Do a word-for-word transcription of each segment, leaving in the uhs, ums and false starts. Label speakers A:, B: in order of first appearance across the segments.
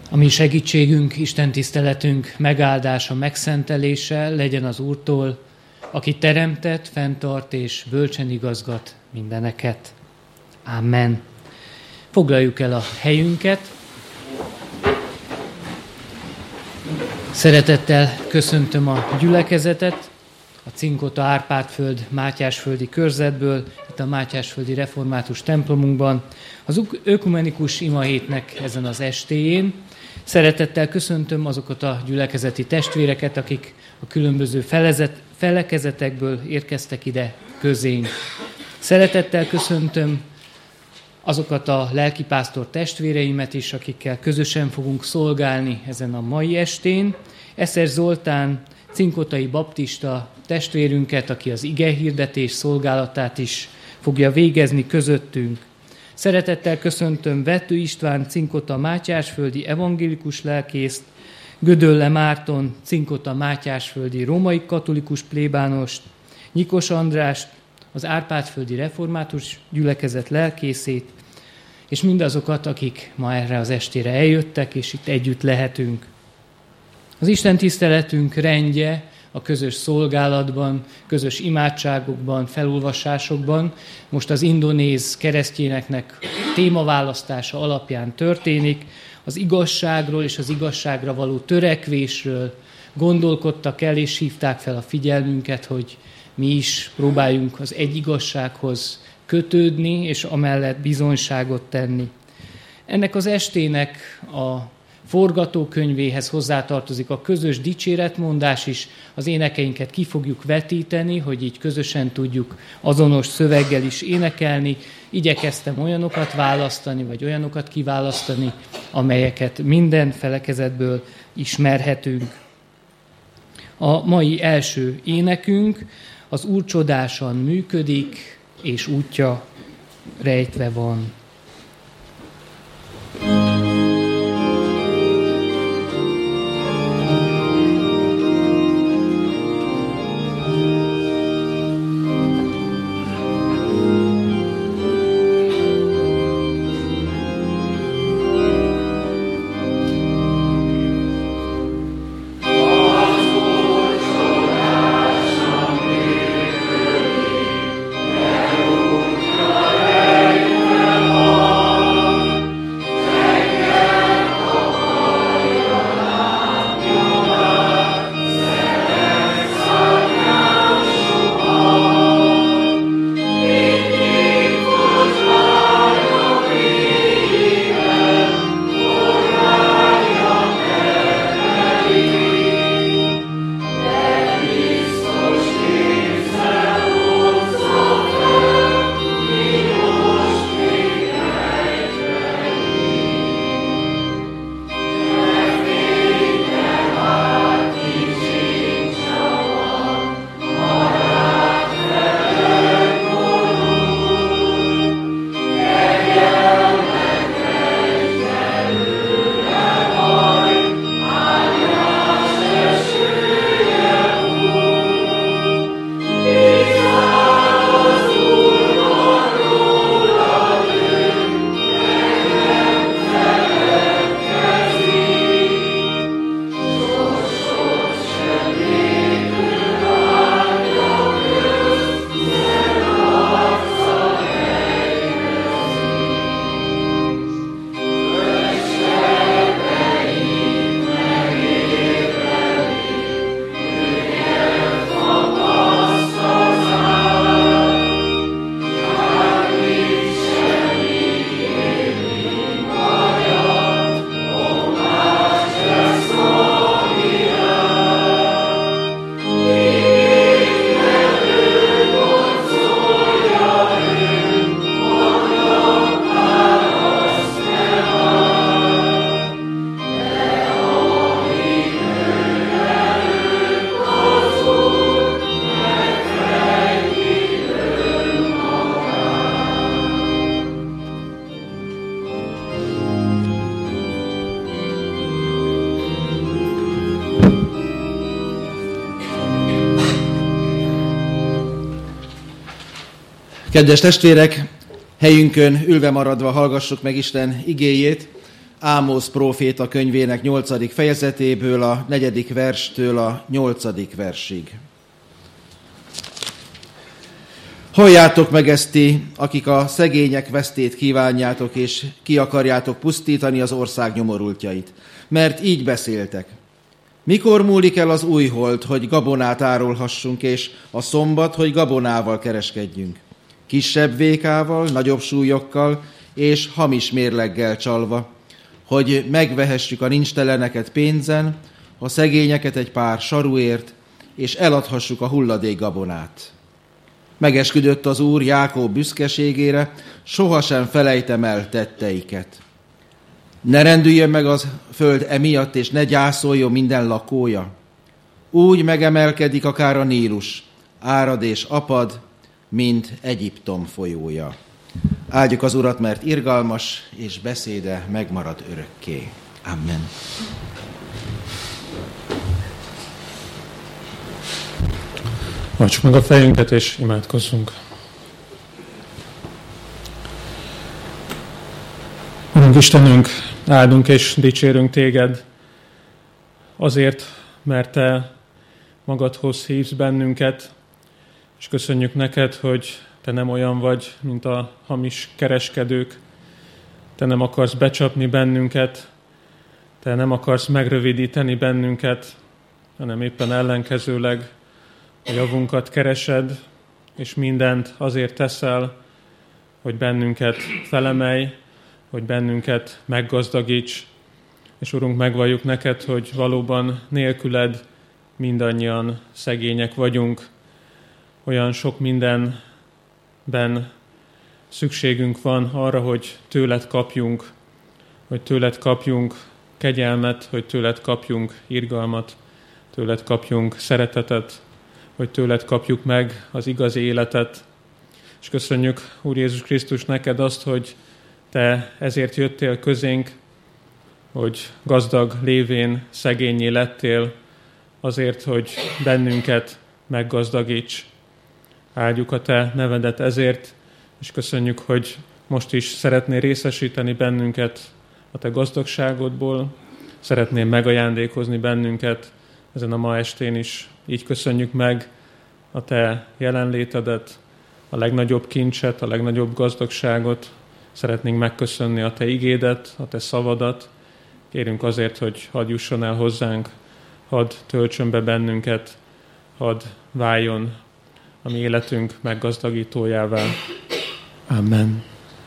A: A mi segítségünk, Isten tiszteletünk megáldása, megszentelése legyen az Úrtól, aki teremtett, fenntart és bölcsen igazgat mindeneket. Amen. Foglaljuk el a helyünket. Szeretettel köszöntöm a gyülekezetet, a Cinkota Árpád-föld Mátyásföldi körzetből, itt a Mátyásföldi Református templomunkban, az ökumenikus imahétnek ezen az estéjén. Szeretettel köszöntöm azokat a gyülekezeti testvéreket, akik a különböző felezet, felekezetekből érkeztek ide közénk. Szeretettel köszöntöm azokat a lelkipásztor testvéreimet is, akikkel közösen fogunk szolgálni ezen a mai estén. Eszer Zoltán, cinkotai baptista testvérünket, aki az igehirdetés szolgálatát is fogja végezni közöttünk. Szeretettel köszöntöm Vettő István, Cinkota Mátyásföldi evangélikus lelkészt, Gödölle Márton, Cinkota Mátyásföldi római katolikus plébánost, Nyikos Andrást, az Árpád-földi református gyülekezet lelkészét, és mindazokat, akik ma erre az estére eljöttek, és itt együtt lehetünk. Az Isten tiszteletünk rendje a közös szolgálatban, közös imádságokban, felolvasásokban most az indonéz keresztényeknek témaválasztása alapján történik. Az igazságról és az igazságra való törekvésről gondolkodtak el, és hívták fel a figyelmünket, hogy mi is próbáljunk az egy igazsághoz kötődni, és amellett bizonyságot tenni. Ennek az estének a forgatókönyvéhez hozzátartozik a közös dicséretmondás is, az énekeinket ki fogjuk vetíteni, hogy így közösen tudjuk azonos szöveggel is énekelni. Igyekeztem olyanokat választani, vagy olyanokat kiválasztani, amelyeket minden felekezetből ismerhetünk. A mai első énekünk az Úr csodásan működik, és útja rejtve van.
B: Kedves testvérek, helyünkön ülve maradva hallgassuk meg Isten igéjét, Ámosz próféta könyvének nyolcadik fejezetéből, a negyedik verstől a nyolcadik versig. Halljátok meg ezt ti, akik a szegények vesztét kívánjátok, és ki akarjátok pusztítani az ország nyomorultjait, mert így beszéltek. Mikor múlik el az új hold, hogy gabonát árulhassunk, és a szombat, hogy gabonával kereskedjünk? Kisebb vékával, nagyobb súlyokkal, és hamis mérleggel csalva, hogy megvehessük a nincsteleneket pénzen, a szegényeket egy pár saruért, és eladhassuk a hulladék gabonát. Megesküdött az Úr Jákob büszkeségére, sohasem felejtem el tetteiket. Ne rendüljön meg az föld emiatt, és ne gyászoljon minden lakója. Úgy megemelkedik akár a Nílus, árad és apad, mint Egyiptom folyója. Áldjuk az Urat, mert irgalmas, és beszéde megmarad örökké. Amen.
C: Hajtsuk meg a fejünket, és imádkozzunk. Urunk Istenünk, áldunk és dicsérünk Téged azért, mert Te magadhoz hívsz bennünket, és köszönjük neked, hogy Te nem olyan vagy, mint a hamis kereskedők. Te nem akarsz becsapni bennünket, Te nem akarsz megrövidíteni bennünket, hanem éppen ellenkezőleg a javunkat keresed, és mindent azért teszel, hogy bennünket felemelj, hogy bennünket meggazdagíts, és Urunk, megvalljuk neked, hogy valóban nélküled mindannyian szegények vagyunk. Olyan sok mindenben szükségünk van arra, hogy tőled kapjunk, hogy tőled kapjunk kegyelmet, hogy tőled kapjunk irgalmat, tőled kapjunk szeretetet, hogy tőled kapjuk meg az igazi életet. És köszönjük, Úr Jézus Krisztus, neked azt, hogy Te ezért jöttél közénk, hogy gazdag lévén szegénnyé lettél, azért, hogy bennünket meggazdagíts. Áldjuk a Te nevedet ezért, és köszönjük, hogy most is szeretnél részesíteni bennünket a Te gazdagságodból, szeretnél megajándékozni bennünket ezen a ma estén is. Így köszönjük meg a Te jelenlétedet, a legnagyobb kincset, a legnagyobb gazdagságot. Szeretnénk megköszönni a Te igédet, a Te szavadat. Kérünk azért, hogy hadd jusson el hozzánk, hadd töltsön be bennünket, hadd váljon a mi életünk meggazdagítójává. Amen.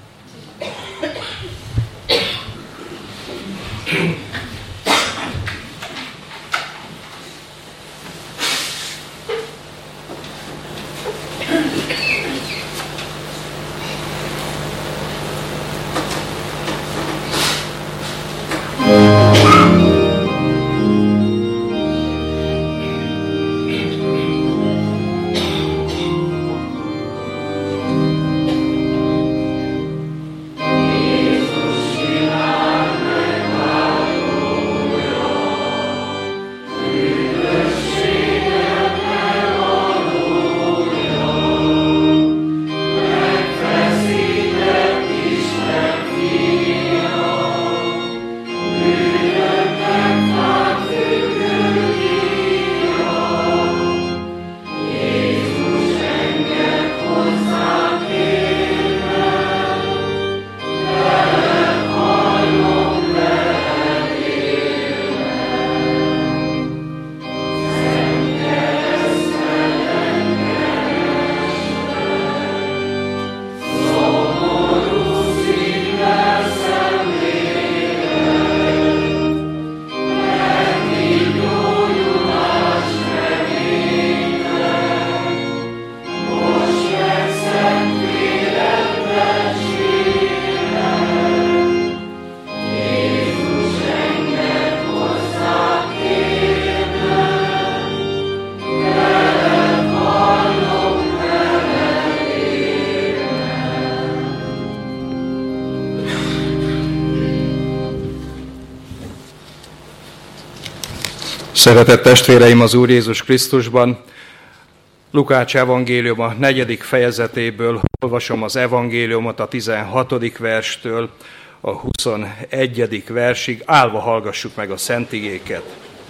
D: Szeretett testvéreim az Úr Jézus Krisztusban, Lukács evangélium a negyedik fejezetéből olvasom az evangéliumot a tizenhatodik verstől a huszonegyedik versig. Állva hallgassuk meg a szent igéket.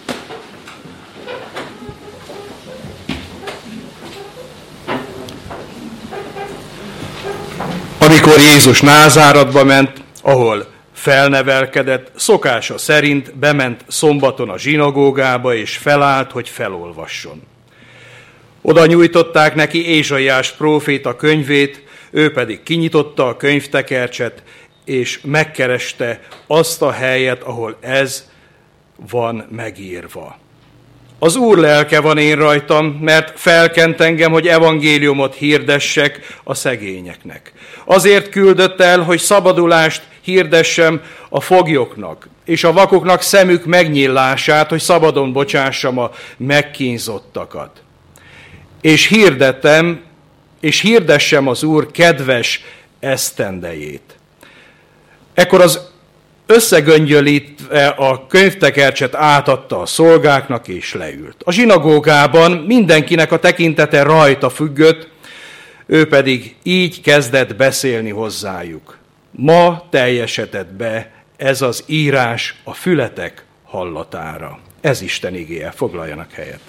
D: Amikor Jézus Názáratba ment, ahol felnevelkedett, szokása szerint bement szombaton a zsinagógába, és felállt, hogy felolvasson. Oda nyújtották neki Ézsaiás próféta könyvét, ő pedig kinyitotta a könyvtekercset, és megkereste azt a helyet, ahol ez van megírva. Az Úr lelke van én rajtam, mert felkent engem, hogy evangéliumot hirdessek a szegényeknek. Azért küldött el, hogy szabadulást hirdessem a foglyoknak, és a vakoknak szemük megnyílását, hogy szabadon bocsássam a megkínzottakat. És hirdettem, és hirdessem az Úr kedves esztendejét. Ekkor az összegöngyölítve a könyvtekercset átadta a szolgáknak, és leült. A zsinagógában mindenkinek a tekintete rajta függött, ő pedig így kezdett beszélni hozzájuk. Ma teljesedett be ez az írás a fületek hallatára. Ez Isten igéje, foglaljanak helyet.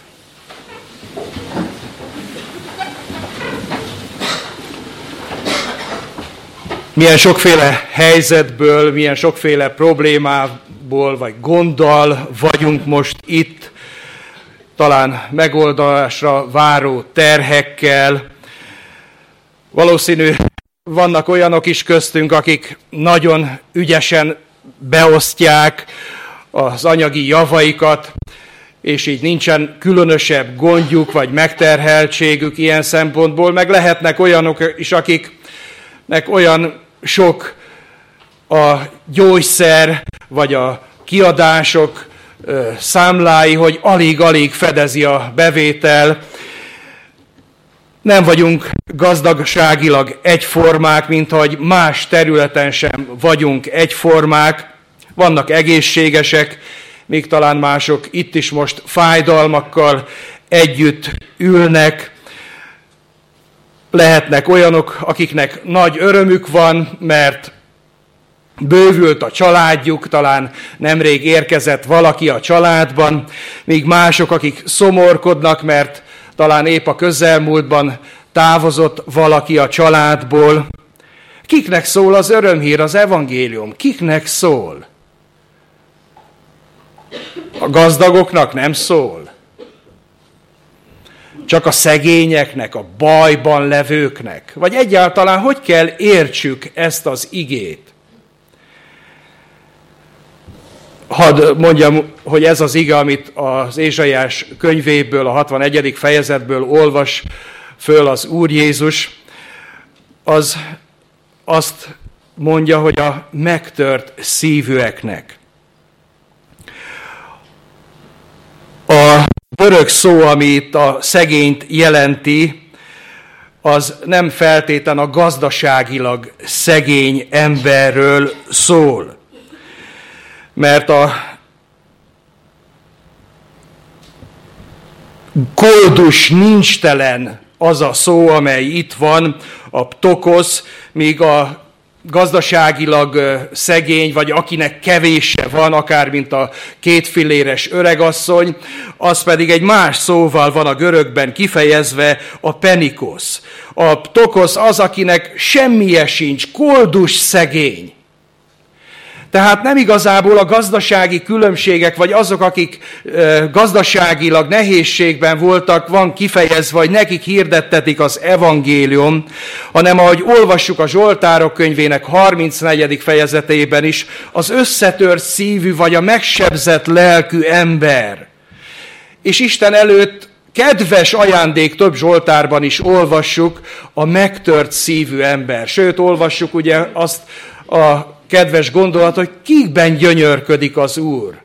D: Milyen sokféle helyzetből, milyen sokféle problémából vagy gonddal vagyunk most itt, talán megoldásra váró terhekkel. Valószínű, vannak olyanok is köztünk, akik nagyon ügyesen beosztják az anyagi javaikat, és így nincsen különösebb gondjuk vagy megterheltségük ilyen szempontból, meg lehetnek olyanok is, akiknek olyan sok a gyógyszer vagy a kiadások számlái, hogy alig-alig fedezi a bevétel. Nem vagyunk gazdagságilag egyformák, mint ahogy más területen sem vagyunk egyformák. Vannak egészségesek, még talán mások itt is most fájdalmakkal együtt ülnek. Lehetnek olyanok, akiknek nagy örömük van, mert bővült a családjuk, talán nemrég érkezett valaki a családban, míg mások, akik szomorkodnak, mert talán épp a közelmúltban távozott valaki a családból. Kiknek szól az örömhír, az evangélium? Kiknek szól? A gazdagoknak nem szól? Csak a szegényeknek, a bajban levőknek? Vagy egyáltalán hogy kell értsük ezt az igét? Hadd mondjam, hogy ez az ige, amit az Ézsaiás könyvéből, a hatvanegyedik fejezetből olvas föl az Úr Jézus, az azt mondja, hogy a megtört szívűeknek. A görög szó, ami itt a szegényt jelenti, az nem feltétlen a gazdaságilag szegény emberről szól. Mert a koldus, nincstelen az a szó, amely itt van, a ptokosz, míg a gazdaságilag szegény, vagy akinek kevése van, akár mint a kétfiléres öregasszony, az pedig egy más szóval van a görögben kifejezve, a penikosz. A ptokosz az, akinek semmije sincs, koldus szegény. Tehát nem igazából a gazdasági különbségek, vagy azok, akik e, gazdaságilag nehézségben voltak, van kifejezve, vagy nekik hirdettetik az evangélium, hanem ahogy olvassuk a Zsoltárok könyvének harmincnegyedik fejezetében is, az összetört szívű, vagy a megsebzett lelkű ember. És Isten előtt kedves ajándék, több Zsoltárban is olvassuk, a megtört szívű ember. Sőt, olvassuk ugye azt a kedves gondolat, hogy kikben gyönyörködik az Úr?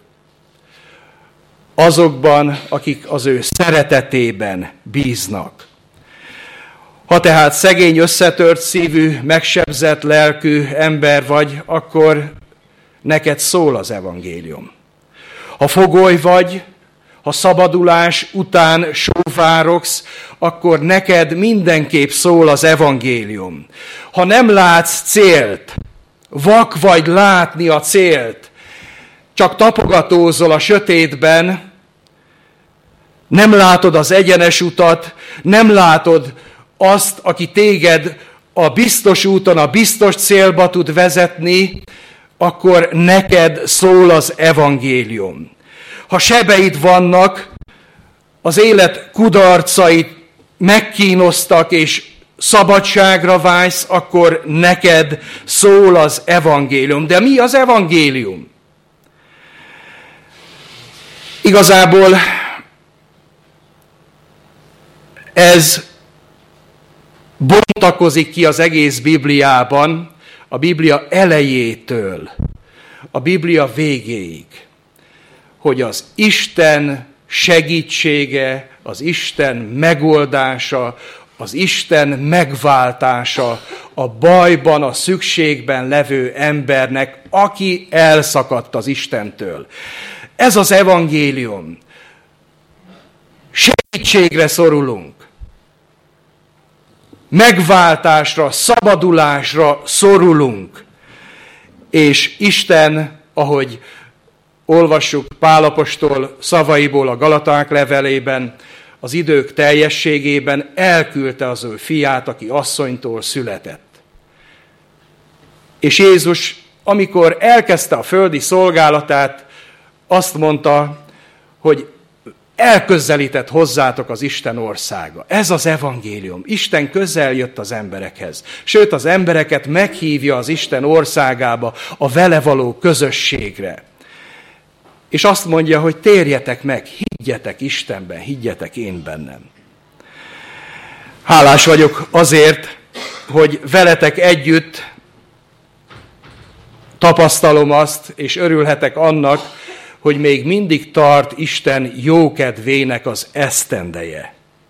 D: Azokban, akik az ő szeretetében bíznak. Ha tehát szegény, összetört szívű, megsebzett lelkű ember vagy, akkor neked szól az evangélium. Ha fogoly vagy, ha szabadulás után sóvárogsz, akkor neked mindenképp szól az evangélium. Ha nem látsz célt, Vak vagy látni a célt. Csak tapogatózol a sötétben, nem látod az egyenes utat, nem látod azt, aki téged a biztos úton, a biztos célba tud vezetni, akkor neked szól az evangélium. Ha sebeid vannak, az élet kudarcait megkínoztak, és szabadságra vágysz, akkor neked szól az evangélium. De mi az evangélium? Igazából ez bontakozik ki az egész Bibliában, a Biblia elejétől a Biblia végéig, hogy az Isten segítsége, az Isten megoldása, az Isten megváltása a bajban, a szükségben levő embernek, aki elszakadt az Istentől. Ez az evangélium. Segítségre szorulunk. Megváltásra, szabadulásra szorulunk. És Isten, ahogy olvassuk Pál apostol szavaiból a Galaták levelében, az idők teljességében elküldte az ő fiát, aki asszonytól született. És Jézus, amikor elkezdte a földi szolgálatát, azt mondta, hogy elközelített hozzátok az Isten országa. Ez az evangélium. Isten közel jött az emberekhez. Sőt, az embereket meghívja az Isten országába, a vele való közösségre. És azt mondja, hogy térjetek meg, higgyetek Istenben, higgyetek én bennem. Hálás vagyok azért, hogy veletek együtt tapasztalom azt, és örülhetek annak, hogy még mindig tart Isten jókedvének az esztendeje.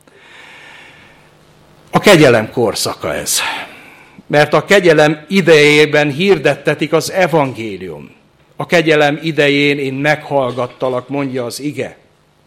D: A kegyelem korszaka ez. Mert a kegyelem idejében hirdettetik az evangélium. A kegyelem idején én meghallgattalak, mondja az ige.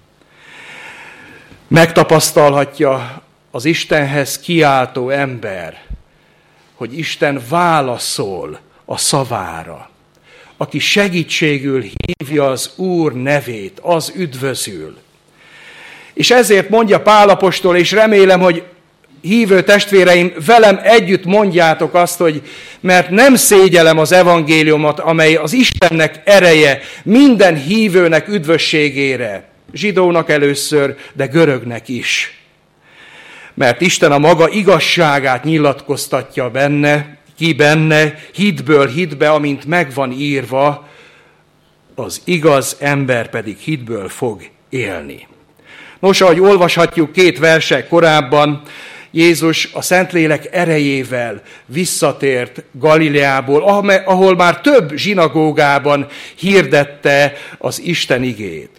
D: Megtapasztalhatja az Istenhez kiáltó ember, hogy Isten válaszol a szavára. Aki segítségül hívja az Úr nevét, az üdvözül. És ezért mondja Pál apostol, és remélem, hogy hívő testvéreim, velem együtt mondjátok azt, hogy mert nem szégyellem az evangéliumot, amely az Istennek ereje minden hívőnek üdvösségére, zsidónak először, de görögnek is. Mert Isten a maga igazságát nyilatkoztatja benne, ki benne, hitből hitbe, amint megvan írva, az igaz ember pedig hitből fog élni. Nos, ahogy olvashatjuk két versek korábban, Jézus a Szentlélek erejével visszatért Galileából, ahol már több zsinagógában hirdette az Isten igét.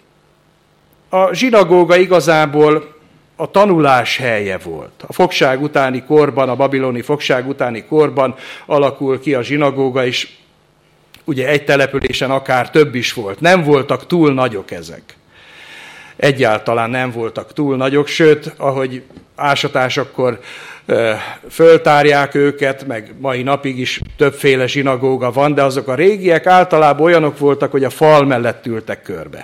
D: A zsinagóga igazából a tanulás helye volt. A fogság utáni korban, a babiloni fogság utáni korban alakul ki a zsinagóga, és ugye egy településen akár több is volt. Nem voltak túl nagyok ezek. Egyáltalán nem voltak túl nagyok, sőt, ahogy ásatásokkor ö, föltárják őket, meg mai napig is többféle zsinagóga van, de azok a régiek általában olyanok voltak, hogy a fal mellett ültek körbe.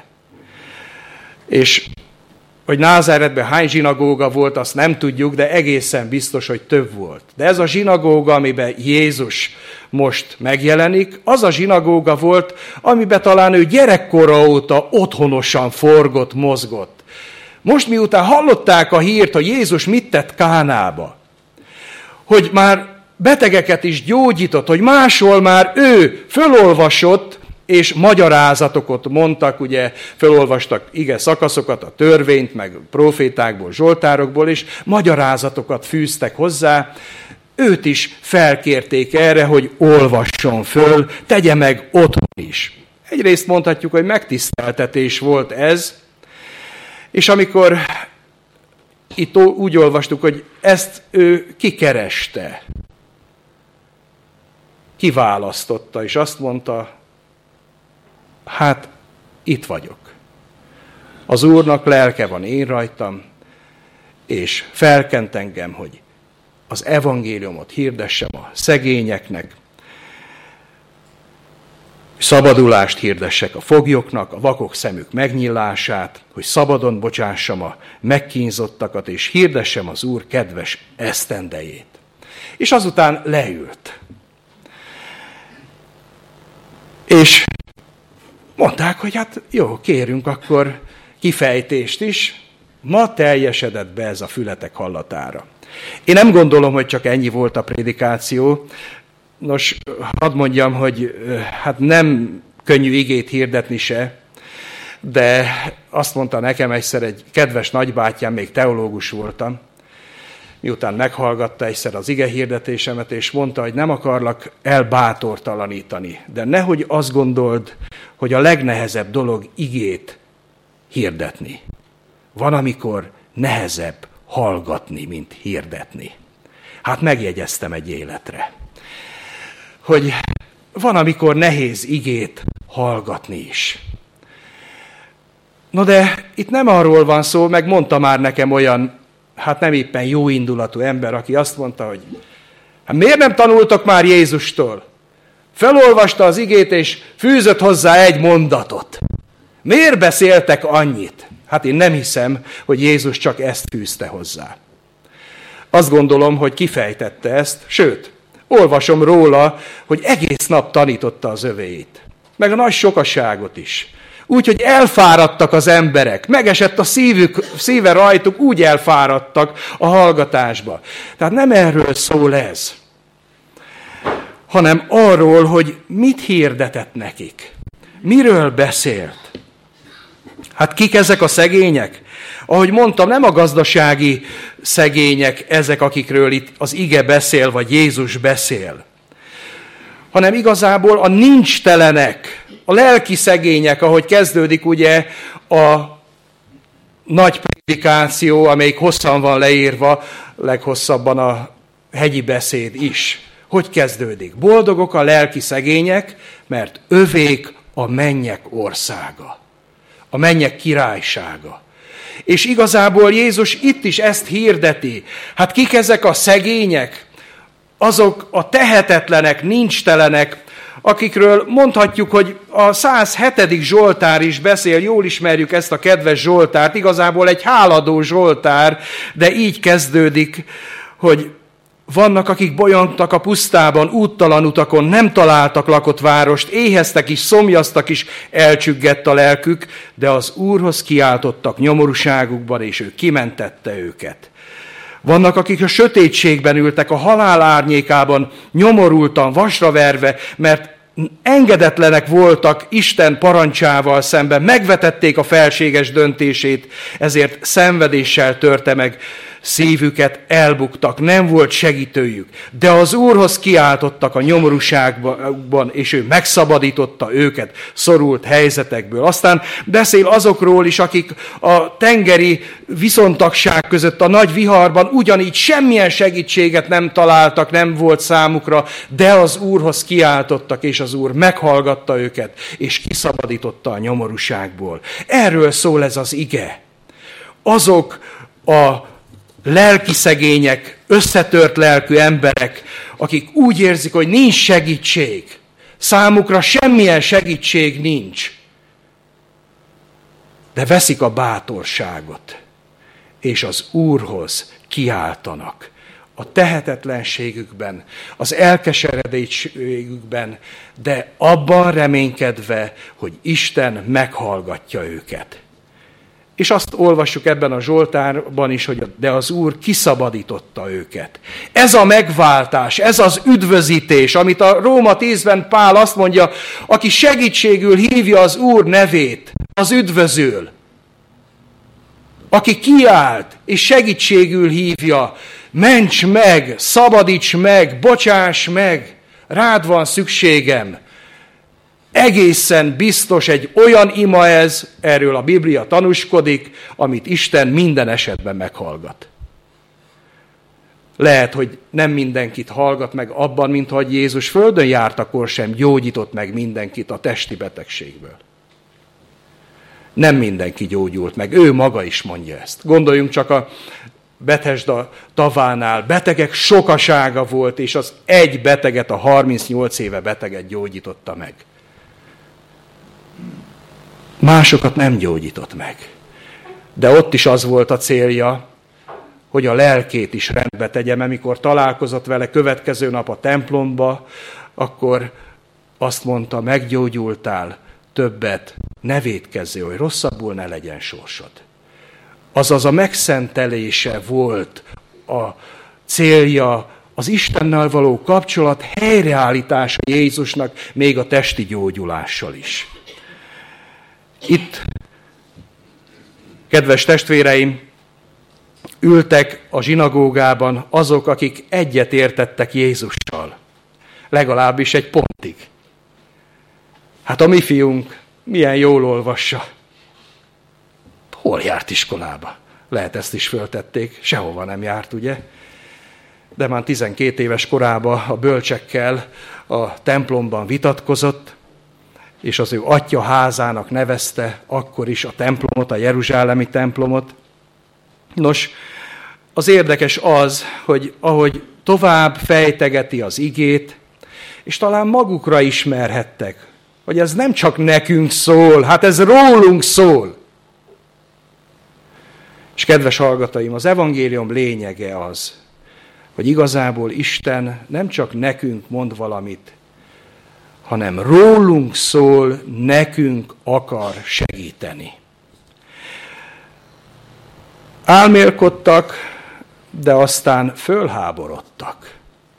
D: És hogy Názáretben hány zsinagóga volt, azt nem tudjuk, de egészen biztos, hogy több volt. De ez a zsinagóga, amiben Jézus most megjelenik, az a zsinagóga volt, amiben talán ő gyerekkora óta otthonosan forgott, mozgott. Most miután hallották a hírt, hogy Jézus mit tett Kánába, hogy már betegeket is gyógyított, hogy máshol már ő fölolvasott, és magyarázatokat mondtak, ugye fölolvastak ige szakaszokat, a törvényt, meg profétákból, zsoltárokból, és magyarázatokat fűztek hozzá. Őt is felkérték erre, hogy olvasson föl, tegye meg otthon is. Egyrészt mondhatjuk, hogy megtiszteltetés volt ez, és amikor itt úgy olvastuk, hogy ezt ő kikereste, kiválasztotta, és azt mondta, hát itt vagyok. Az Úrnak lelke van én rajtam, és felkent engem, hogy az evangéliumot hirdessem a szegényeknek, szabadulást hirdessek a foglyoknak, a vakok szemük megnyílását, hogy szabadon bocsássam a megkínzottakat, és hirdessem az Úr kedves esztendejét. És azután leült. És mondták, hogy hát jó, kérünk akkor kifejtést is. Ma teljesedett be ez a fületek hallatára. Én nem gondolom, hogy csak ennyi volt a prédikáció. Nos, hadd mondjam, hogy hát nem könnyű igét hirdetni se, de azt mondta nekem egyszer egy kedves nagybátyám, még teológus voltam, miután meghallgatta egyszer az ige hirdetésemet, és mondta, hogy nem akarlak elbátortalanítani, de nehogy azt gondold, hogy a legnehezebb dolog igét hirdetni. Van, amikor nehezebb hallgatni, mint hirdetni. Hát megjegyeztem egy életre, hogy van, amikor nehéz igét hallgatni is. No de itt nem arról van szó, meg mondta már nekem olyan, hát nem éppen jó indulatú ember, aki azt mondta, hogy hát miért nem tanultok már Jézustól? Felolvasta az igét, és fűzött hozzá egy mondatot. Miért beszéltek annyit? Hát én nem hiszem, hogy Jézus csak ezt fűzte hozzá. Azt gondolom, hogy kifejtette ezt, sőt, olvasom róla, hogy egész nap tanította az övéit, meg a nagy sokaságot is. Úgy, hogy elfáradtak az emberek, megesett a szívük, szíve rajtuk, úgy elfáradtak a hallgatásba. Tehát nem erről szól ez, hanem arról, hogy mit hirdetett nekik, miről beszélt. Hát kik ezek a szegények? Ahogy mondtam, nem a gazdasági szegények ezek, akikről itt az ige beszél, vagy Jézus beszél, hanem igazából a nincstelenek, a lelki szegények, ahogy kezdődik ugye a nagy prédikáció, amelyik hosszan van leírva, leghosszabban a hegyi beszéd is. Hogy kezdődik? Boldogok a lelki szegények, mert övék a mennyek országa, a mennyek királysága. És igazából Jézus itt is ezt hirdeti. Hát kik ezek a szegények? Azok a tehetetlenek, nincstelenek, akikről mondhatjuk, hogy a száz hetedik Zsoltár is beszél, jól ismerjük ezt a kedves Zsoltárt, igazából egy háladó Zsoltár, de így kezdődik, hogy vannak, akik bolyongtak a pusztában, úttalan utakon, nem találtak lakott várost, éheztek is, szomjaztak is, elcsüggett a lelkük, de az Úrhoz kiáltottak nyomorúságukban, és ő kimentette őket. Vannak, akik a sötétségben ültek, a halál árnyékában, nyomorultan, vasra verve, mert engedetlenek voltak Isten parancsával szemben, megvetették a felséges döntését, ezért szenvedéssel törte meg szívüket, elbuktak, nem volt segítőjük. De az Úrhoz kiáltottak a nyomorúságban, és ő megszabadította őket szorult helyzetekből. Aztán beszél azokról is, akik a tengeri viszontagság között a nagy viharban ugyanígy semmilyen segítséget nem találtak, nem volt számukra, de az Úrhoz kiáltottak, és az Úr meghallgatta őket, és kiszabadította a nyomorúságból. Erről szól ez az ige. Azok a lelki szegények, összetört lelkű emberek, akik úgy érzik, hogy nincs segítség. Számukra semmilyen segítség nincs. De veszik a bátorságot, és az Úrhoz kiáltanak. A tehetetlenségükben, az elkeseredésségükben, de abban reménykedve, hogy Isten meghallgatja őket. És azt olvassuk ebben a Zsoltárban is, hogy de az Úr kiszabadította őket. Ez a megváltás, ez az üdvözítés, amit a Róma tízben Pál azt mondja, aki segítségül hívja az Úr nevét, az üdvözül. Aki kiált és segítségül hívja, ments meg, szabadíts meg, bocsáss meg, rád van szükségem. Egészen biztos egy olyan ima ez, erről a Biblia tanúskodik, amit Isten minden esetben meghallgat. Lehet, hogy nem mindenkit hallgat meg abban, mint hogy Jézus földön járt, akkor sem gyógyított meg mindenkit a testi betegségből. Nem mindenki gyógyult meg, ő maga is mondja ezt. Gondoljunk csak a Bethesda tavánál, betegek sokasága volt, és az egy beteget, a harmincnyolc éve beteget gyógyította meg. másokat nem gyógyított meg. De ott is az volt a célja, hogy a lelkét is rendbe tegye, mert mikor találkozott vele következő nap a templomba, akkor azt mondta, meggyógyultál, többet ne vétkezzél, hogy rosszabbul ne legyen sorsod. Azaz a megszentelése volt a célja, az Istennel való kapcsolat helyreállítása Jézusnak, még a testi gyógyulással is. Itt, kedves testvéreim, ültek a zsinagógában azok, akik egyet értettek Jézussal. Legalábbis egy pontig. Hát a mi fiunk milyen jól olvassa. Hol járt iskolába? Lehet ezt is föltették. Sehova nem járt, ugye? De már tizenkét éves korában a bölcsekkel a templomban vitatkozott, és az ő atya házának nevezte akkor is a templomot, a jeruzsálemi templomot. Nos, az érdekes az, hogy ahogy tovább fejtegeti az igét, és talán magukra ismerhettek, hogy ez nem csak nekünk szól, hát ez rólunk szól. És kedves hallgatóim, az evangélium lényege az, hogy igazából Isten nem csak nekünk mond valamit, hanem rólunk szól, nekünk akar segíteni. Álmélkodtak, de aztán fölháborodtak.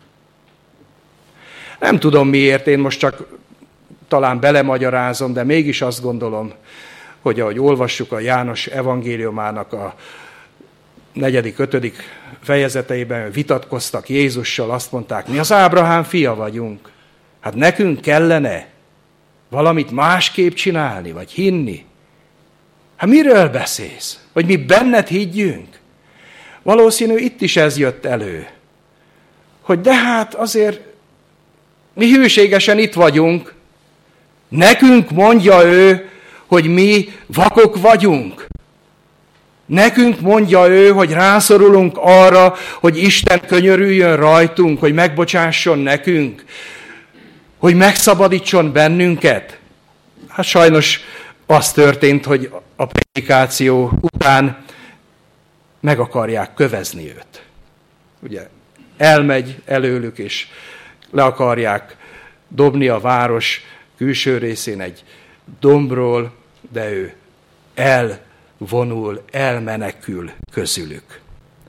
D: Nem tudom miért, én most csak talán belemagyarázom, de mégis azt gondolom, hogy ahogy olvassuk a János evangéliumának a negyedik, ötödik fejezeteiben, vitatkoztak Jézussal, azt mondták, mi az Ábrahám fia vagyunk. Hát nekünk kellene valamit másképp csinálni, vagy hinni. Hát miről beszélsz? Hogy mi benned higgyünk? Valószínű itt is ez jött elő. Hogy de hát azért mi hűségesen itt vagyunk. Nekünk mondja ő, hogy mi vakok vagyunk. Nekünk mondja ő, hogy rászorulunk arra, hogy Isten könyörüljön rajtunk, hogy megbocsásson nekünk, hogy megszabadítson bennünket. Hát sajnos az történt, hogy a prédikáció után meg akarják kövezni őt. Ugye elmegy előlük, és le akarják dobni a város külső részén egy dombról, de ő elvonul, elmenekül közülük.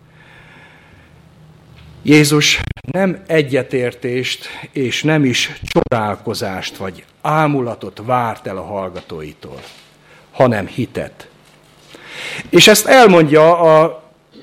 D: Jézus nem egyetértést és nem is csodálkozást vagy ámulatot várt el a hallgatóitól, hanem hitet. És ezt elmondja a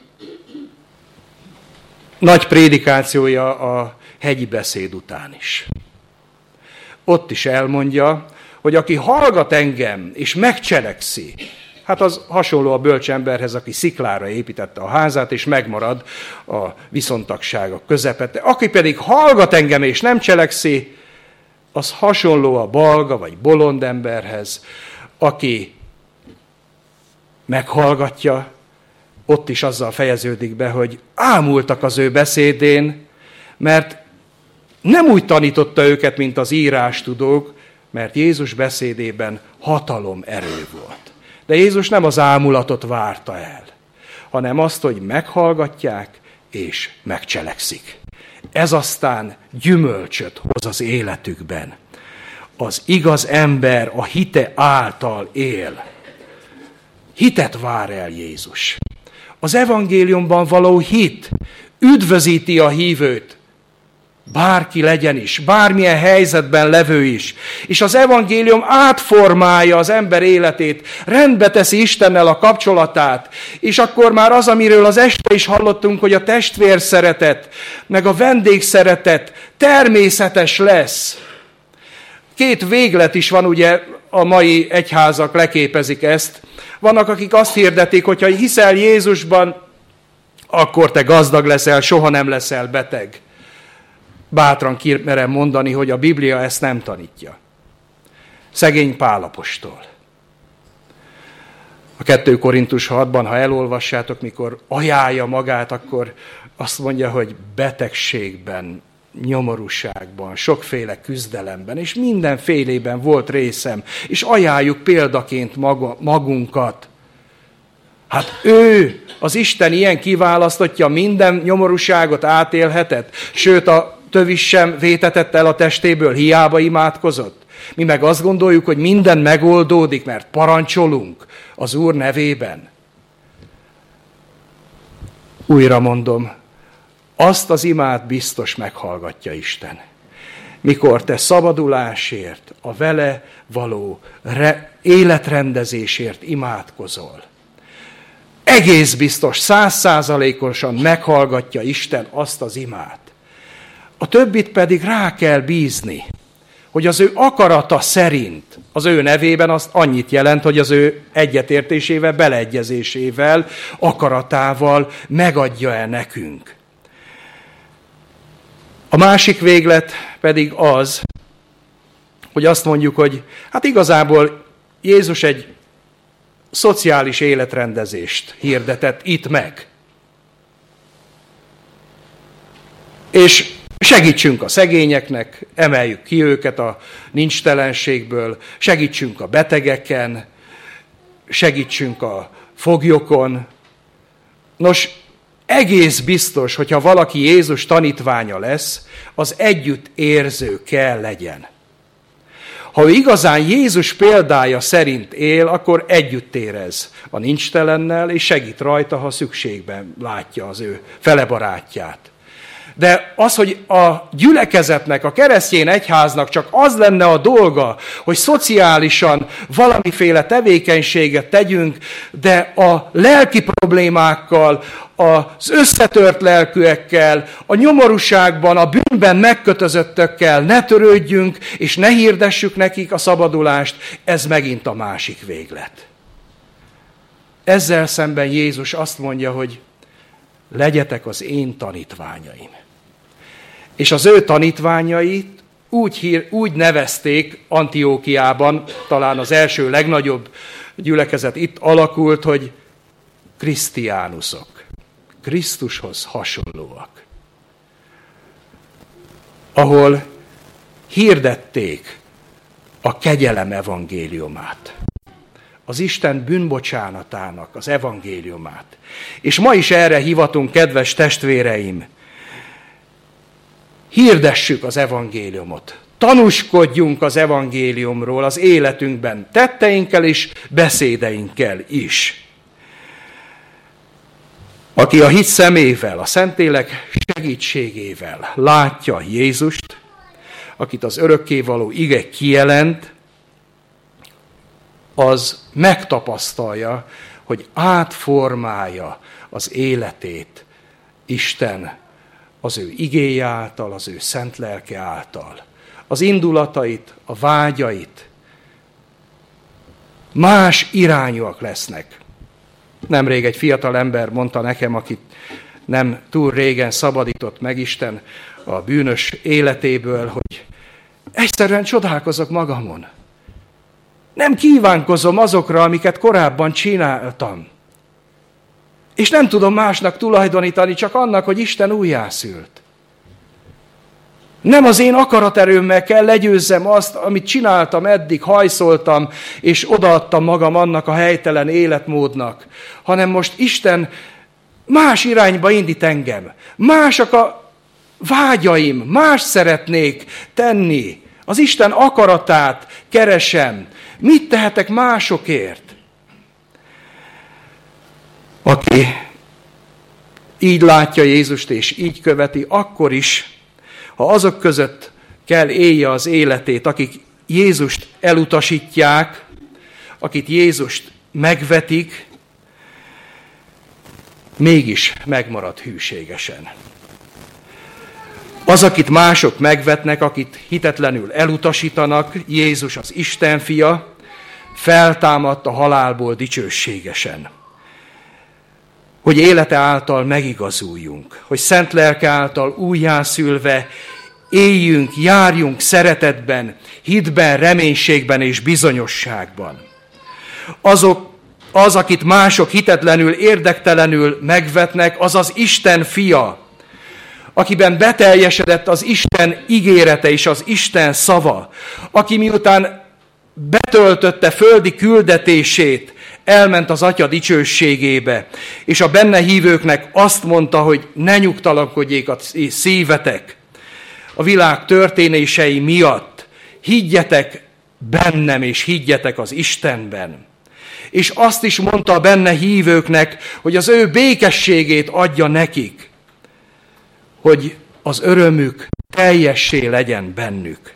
D: nagy prédikációja a hegyi beszéd után is. Ott is elmondja, hogy aki hallgat engem és megcselekszi, hát az hasonló a bölcs emberhez, aki sziklára építette a házát, és megmarad a viszontagsága közepette. Aki pedig hallgat engem és nem cselekszi, az hasonló a balga vagy bolond emberhez, aki meghallgatja, ott is azzal fejeződik be, hogy ámultak az ő beszédén, mert nem úgy tanította őket, mint az írástudók, mert Jézus beszédében hatalom, erő volt. De Jézus nem az ámulatot várta el, hanem azt, hogy meghallgatják és megcselekszik. Ez aztán gyümölcsöt hoz az életükben. Az igaz ember a hite által él. Hitet vár el Jézus. Az evangéliumban való hit üdvözíti a hívőt, bárki legyen is, bármilyen helyzetben levő is. És az evangélium átformálja az ember életét, rendbe teszi Istennel a kapcsolatát, és akkor már az, amiről az este is hallottunk, hogy a testvér szeretet, meg a vendég szeretet természetes lesz. Két véglet is van, ugye a mai egyházak leképezik ezt. Vannak, akik azt hirdetik, hogyha hiszel Jézusban, akkor te gazdag leszel, soha nem leszel beteg. Bátran kimerem mondani, hogy a Biblia ezt nem tanítja. Szegény Pál apostol. A kettő Korintus hatban, ha elolvassátok, mikor ajánlja magát, akkor azt mondja, hogy betegségben nyomorúságban, sokféle küzdelemben, és mindenfélében volt részem, és ajánljuk példaként maga, magunkat. Hát ő, az Isten ilyen kiválasztottja, minden nyomorúságot átélhetett, sőt a tövis sem vétetett el a testéből, hiába imádkozott. Mi meg azt gondoljuk, hogy minden megoldódik, mert parancsolunk az Úr nevében. Újra mondom, azt az imát biztos meghallgatja Isten. Mikor te szabadulásért, a vele való re- életrendezésért imádkozol. Egész biztos, százszázalékosan meghallgatja Isten azt az imát. A többit pedig rá kell bízni, hogy az ő akarata szerint, az ő nevében azt annyit jelent, hogy az ő egyetértésével, beleegyezésével, akaratával megadja-e nekünk. A másik véglet pedig az, hogy azt mondjuk, hogy hát igazából Jézus egy szociális életrendezést hirdetett itt meg. És segítsünk a szegényeknek, emeljük ki őket a nincstelenségből, segítsünk a betegeken, segítsünk a foglyokon. Nos, egész biztos, hogyha valaki Jézus tanítványa lesz, az együttérző kell legyen. Ha ő igazán Jézus példája szerint él, akkor együtt érez a nincstelennel, és segít rajta, ha szükségben látja az ő felebarátját. De az, hogy a gyülekezetnek, a keresztény egyháznak csak az lenne a dolga, hogy szociálisan valamiféle tevékenységet tegyünk, de a lelki problémákkal, az összetört lelkűekkel, a nyomorúságban, a bűnben megkötözöttökkel ne törődjünk, és ne hirdessük nekik a szabadulást, ez megint a másik véglet. Ezzel szemben Jézus azt mondja, hogy legyetek az én tanítványaim. És az ő tanítványait úgy, hír, úgy nevezték Antiókiában, talán az első legnagyobb gyülekezet itt alakult, hogy krisztiánusok, Krisztushoz hasonlóak. Ahol hirdették a kegyelem evangéliumát, az Isten bűnbocsánatának az evangéliumát. És ma is erre hivatunk, kedves testvéreim. Hirdessük az evangéliumot. Tanúskodjunk az evangéliumról az életünkben, tetteinkkel és beszédeinkkel is. Aki a hit szemével, a Szentlélek segítségével látja Jézust, akit az örökkévaló ige kijelent, az megtapasztalja, hogy átformálja az életét Isten az ő igéje által, az ő szent lelke által. Az indulatait, a vágyait más irányúak lesznek. Nemrég egy fiatal ember mondta nekem, akit nem túl régen szabadított meg Isten a bűnös életéből, hogy egyszerűen csodálkozok magamon. Nem kívánkozom azokra, amiket korábban csináltam. És nem tudom másnak tulajdonítani, csak annak, hogy Isten újjászült. Nem az én akaraterőmmel kell legyőzzem azt, amit csináltam eddig, hajszoltam, és odaadtam magam annak a helytelen életmódnak, hanem most Isten más irányba indít engem. Másak a vágyaim, más szeretnék tenni. Az Isten akaratát keresem. Mit tehetek másokért? Aki így látja Jézust és így követi, akkor is, ha azok között kell élje az életét, akik Jézust elutasítják, akit Jézust megvetik, mégis megmarad hűségesen. Az, akit mások megvetnek, akit hitetlenül elutasítanak, Jézus az Isten fia, feltámadt a halálból dicsőségesen. Hogy élete által megigazuljunk, hogy szent lelke által újjászülve éljünk, járjunk szeretetben, hitben, reménységben és bizonyosságban. Azok, az, akit mások hitetlenül, érdektelenül megvetnek, az az Isten fia, akiben beteljesedett az Isten ígérete és az Isten szava, aki miután betöltötte földi küldetését, elment az Atya dicsőségébe, és a benne hívőknek azt mondta, hogy ne nyugtalankodjék a szívetek a világ történései miatt, higgyetek bennem, és higgyetek az Istenben. És azt is mondta a benne hívőknek, hogy az ő békességét adja nekik, hogy az örömük teljessé legyen bennük.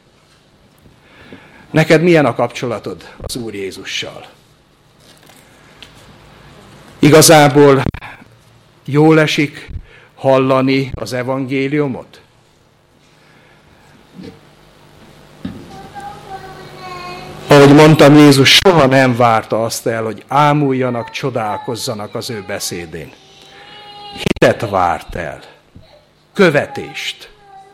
D: Neked milyen a kapcsolatod az Úr Jézussal? Igazából jól esik hallani az evangéliumot? Ahogy mondtam, Jézus soha nem várta azt el, hogy ámuljanak, csodálkozzanak az ő beszédén. Hitet várt el, követést.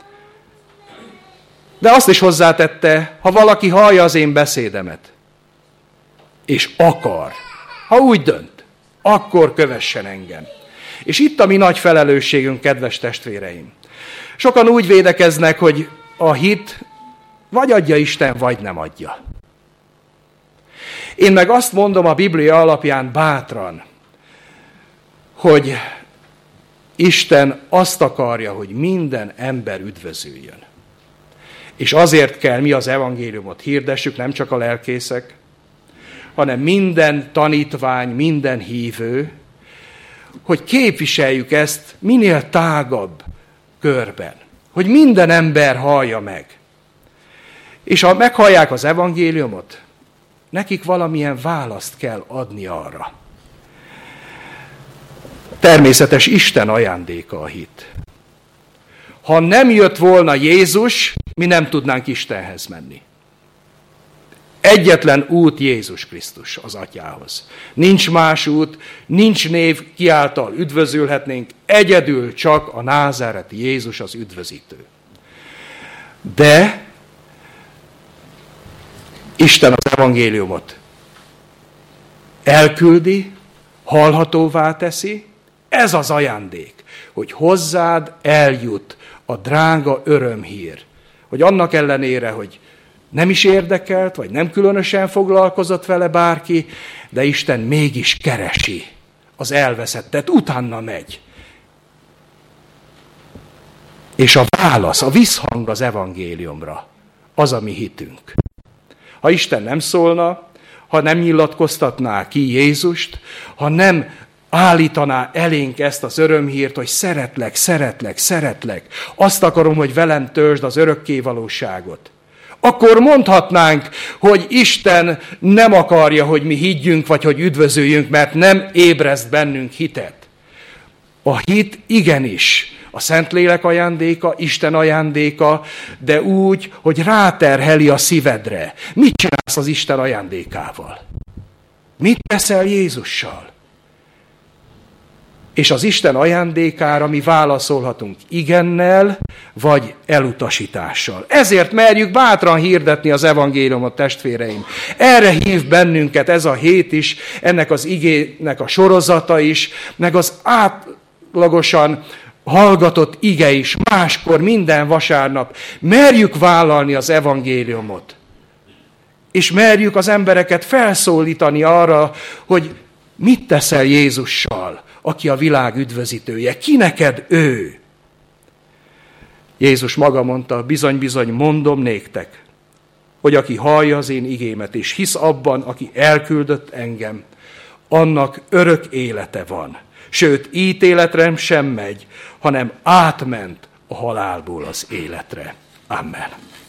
D: De azt is hozzátette, ha valaki hallja az én beszédemet, és akar, ha úgy dönt, akkor kövessen engem. És itt a mi nagy felelősségünk, kedves testvéreim. Sokan úgy védekeznek, hogy a hit vagy adja Isten, vagy nem adja. Én meg azt mondom a Biblia alapján bátran, hogy Isten azt akarja, hogy minden ember üdvözüljön. És azért kell mi az evangéliumot hirdessük, nem csak a lelkészek, hanem minden tanítvány, minden hívő, hogy képviseljük ezt minél tágabb körben, hogy minden ember hallja meg. És ha meghallják az evangéliumot, nekik valamilyen választ kell adni arra. Természetes Isten ajándéka a hit. Ha nem jött volna Jézus, mi nem tudnánk Istenhez menni. Egyetlen út Jézus Krisztus az Atyához. Nincs más út, nincs név, kiáltal üdvözülhetnénk, egyedül csak a názáreti Jézus az üdvözítő. De Isten az evangéliumot elküldi, hallhatóvá teszi, ez az ajándék, hogy hozzád eljut a drága örömhír, hogy annak ellenére, hogy nem is érdekelt, vagy nem különösen foglalkozott vele bárki, de Isten mégis keresi az elveszettet, utána megy. És a válasz, a visszhang az evangéliumra, az a mi hitünk. Ha Isten nem szólna, ha nem nyilatkoztatná ki Jézust, ha nem állítaná elénk ezt az örömhírt, hogy szeretlek, szeretlek, szeretlek, azt akarom, hogy velem töltsd az örökké valóságot, akkor mondhatnánk, hogy Isten nem akarja, hogy mi higgyünk, vagy hogy üdvözüljünk, mert nem ébreszt bennünk hitet. A hit igenis a Szentlélek ajándéka, Isten ajándéka, de úgy, hogy ráterheli a szívedre. Mit csinálsz az Isten ajándékával? Mit teszel Jézussal? És az Isten ajándékára mi válaszolhatunk igennel, vagy elutasítással. Ezért merjük bátran hirdetni az evangéliumot, testvéreim. Erre hív bennünket ez a hét is, ennek az igének a sorozata is, meg az átlagosan hallgatott ige is, máskor, minden vasárnap. Merjük vállalni az evangéliumot. És merjük az embereket felszólítani arra, hogy mit teszel Jézussal, aki a világ üdvözítője. Ki neked ő? Jézus maga mondta, bizony-bizony mondom néktek, hogy aki hallja az én igémet, és hisz abban, aki elküldött engem, annak örök élete van. Sőt, ítéletre sem megy, hanem átment a halálból az életre. Amen.